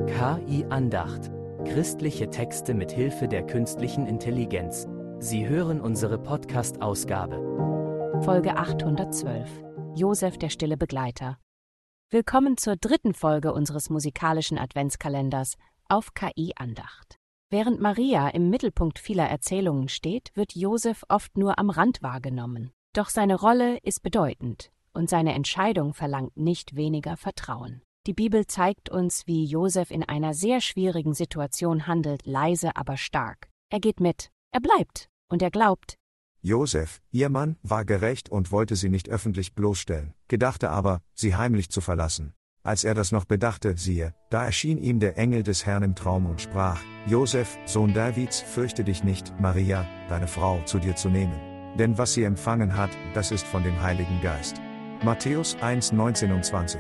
KI Andacht. Christliche Texte mit Hilfe der künstlichen Intelligenz. Sie hören unsere Podcast-Ausgabe. Folge 812. Josef, der stille Begleiter. Willkommen zur dritten Folge unseres musikalischen Adventskalenders auf KI Andacht. Während Maria im Mittelpunkt vieler Erzählungen steht, wird Josef oft nur am Rand wahrgenommen. Doch seine Rolle ist bedeutend und seine Entscheidung verlangt nicht weniger Vertrauen. Die Bibel zeigt uns, wie Josef in einer sehr schwierigen Situation handelt, leise, aber stark. Er geht mit, er bleibt und er glaubt. Josef, ihr Mann, war gerecht und wollte sie nicht öffentlich bloßstellen, gedachte aber, sie heimlich zu verlassen. Als er das noch bedachte, siehe, da erschien ihm der Engel des Herrn im Traum und sprach: Josef, Sohn Davids, fürchte dich nicht, Maria, deine Frau, zu dir zu nehmen. Denn was sie empfangen hat, das ist von dem Heiligen Geist. Matthäus 1, 19 und 20.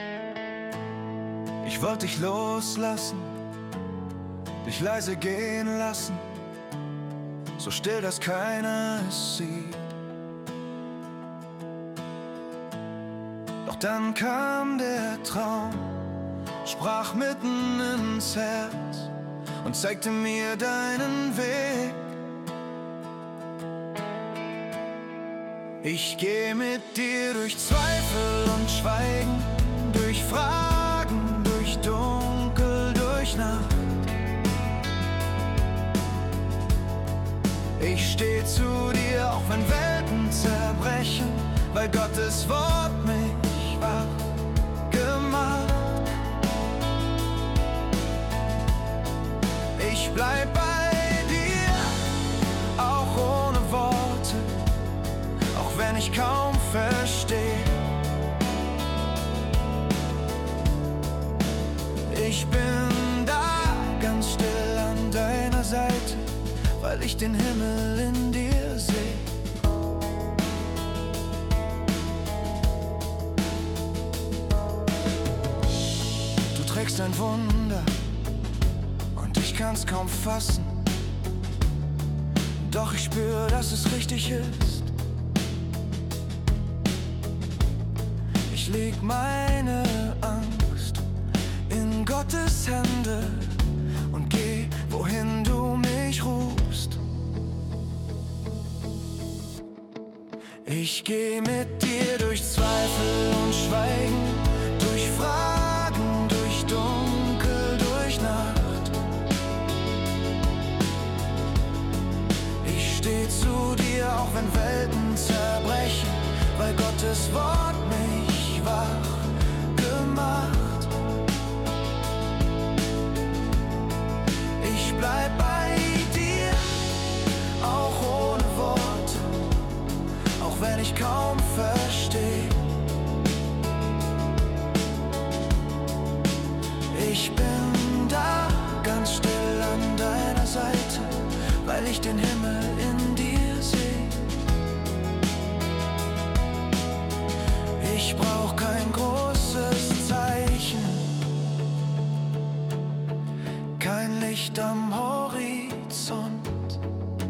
Ich wollte dich loslassen, dich leise gehen lassen, so still, dass keiner es sieht. Doch dann kam der Traum, sprach mitten ins Herz und zeigte mir deinen Weg. Ich geh mit dir durch Zweifel und Schweigen, durch Fragen, durch Dunkel, durch Nacht. Ich steh zu dir, auch wenn Welten zerbrechen, weil Gottes Wort mich wach gemacht. Ich bleib bei dir, auch ohne Worte, auch wenn ich kaum verstehe. Ich bin da, ganz still an deiner Seite, weil ich den Himmel in dir sehe. Du trägst ein Wunder und ich kann's kaum fassen, doch ich spür, dass es richtig ist. Ich leg meine Angst in Gottes Hände und geh, wohin du mich rufst. Ich geh mit dir durch Zweifel und Schweigen, durch Fragen, durch Dunkel, durch Nacht. Ich steh zu dir, auch wenn Welten zerbrechen, weil Gottes Wort mich wach gemacht. Ich bleib bei dir, auch ohne Worte, auch wenn ich kaum verstehe. Ich bin da, ganz still an deiner Seite, weil ich den Himmel in dir sehe. Ich brauch kein großes Zeichen, kein Licht am Horizont,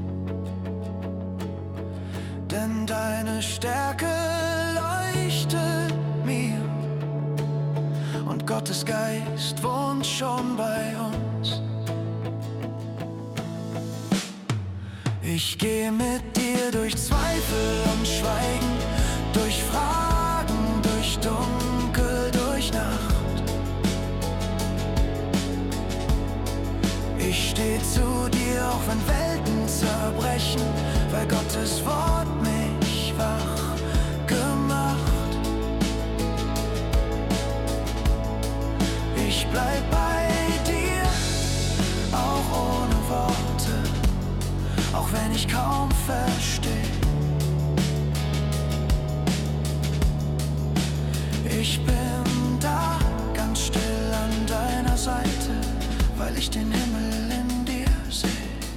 denn deine Stärke leuchtet mir und Gottes Geist wohnt schon bei uns. Ich gehe mit dir durch Zweifel und Schweigen, durch Fragen, durch Dunkel, durch Nacht. Ich steh zu dir, auch wenn Welten zerbrechen, weil Gottes Wort mich wach gemacht. Ich bleib bei dir, auch ohne Worte, auch wenn ich kaum verstehe. Ich bin da, ganz still an deiner Seite, weil ich den Himmel in dir sehe.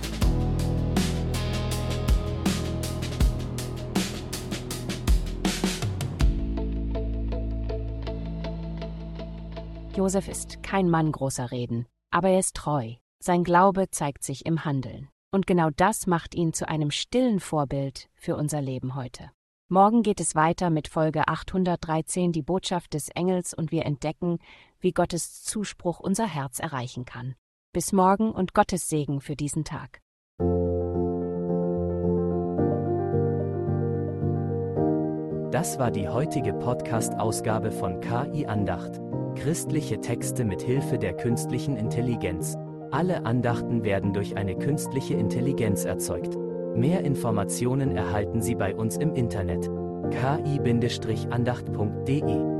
Josef ist kein Mann großer Reden, aber er ist treu. Sein Glaube zeigt sich im Handeln. Und genau das macht ihn zu einem stillen Vorbild für unser Leben heute. Morgen geht es weiter mit Folge 813, die Botschaft des Engels, und wir entdecken, wie Gottes Zuspruch unser Herz erreichen kann. Bis morgen und Gottes Segen für diesen Tag. Das war die heutige Podcast-Ausgabe von KI Andacht. Christliche Texte mit Hilfe der künstlichen Intelligenz. Alle Andachten werden durch eine künstliche Intelligenz erzeugt. Mehr Informationen erhalten Sie bei uns im Internet: ki-andacht.de